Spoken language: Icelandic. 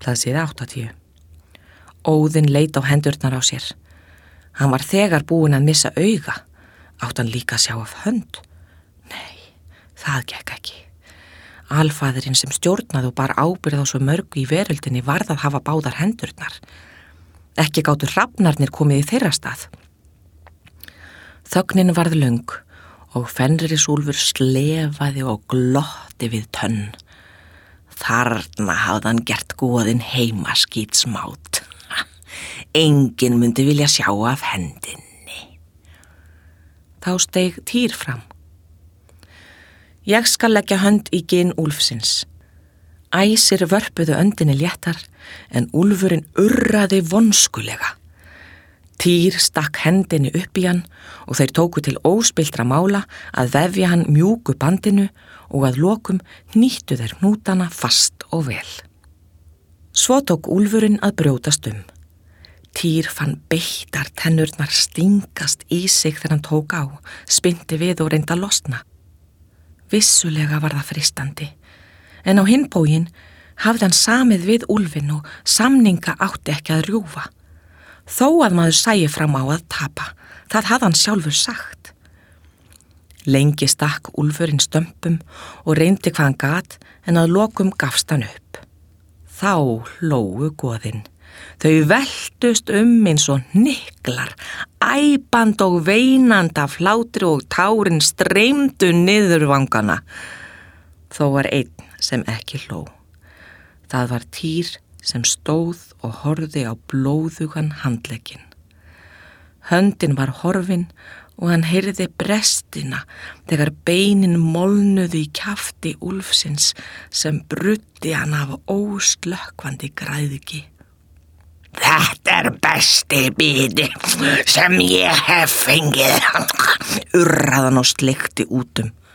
Blaðsíða 80. Óðinn leit á hendurnar á sér. Hann var þegar búinn að missa auga. Átti hann líka að sjá af hönd? Nei, það gekk ekki. Alfaðirinn sem stjórnaði og bar ábyrgð á svo mörgu í veröldinni varð að hafa báðar hendurnar. Ekki gátu hrafnarnir komið í þeirra stað. Þögnin varð löng og Fenrisúlfur slefaði og glotti við tönn. Þarna hafði hann gert goðinn heimaskítsmát. Enginn myndi vilja sjá af hendinni. Þá steig Týr fram. Ég skal leggja hönd í gin úlfsins. Æsir vörpuðu öndinni léttar en úlfurinn urraði vonskulega. Týr stakk hendinni upp í hann og þeir tóku til óspilltra mála að vefja hann mjúku bandinu og að lokum hnýttu þeir hnútana fast og vel. Svo tók úlfurinn að brjótast um. Týr fann beittar tennurnar stingast í sig þegar hann tók á, spynti við og reyndi að losna. Vissulega var það freistandi, en á hinn bóginn hafði hann samið við úlfinn og samninga átti ekki að rjúfa. Þó að maður sæi fram á að tapa, það hafði hann sjálfur sagt. Lengi stakk úlfurinn stömpum og reyndi hvað hann gat en að lokum gafst hann upp. Þá hlógu goðin. Þau veltust eins og hnyklar, æpandi og veinandi af hlátri og tárin streymdu niður vangana. Þó var einn sem ekki hló. Það var Týr sem stóð og horfði á blóðugan handlegginn. Höndin var horfin og hann heyrði brestina þegar beinin molnuðu í kjafti úlfsins sem bruddi hann af óslökkvandi græðgi. Þetta besti bíti sem ég hef fengið, urraði hann og sleikti út um.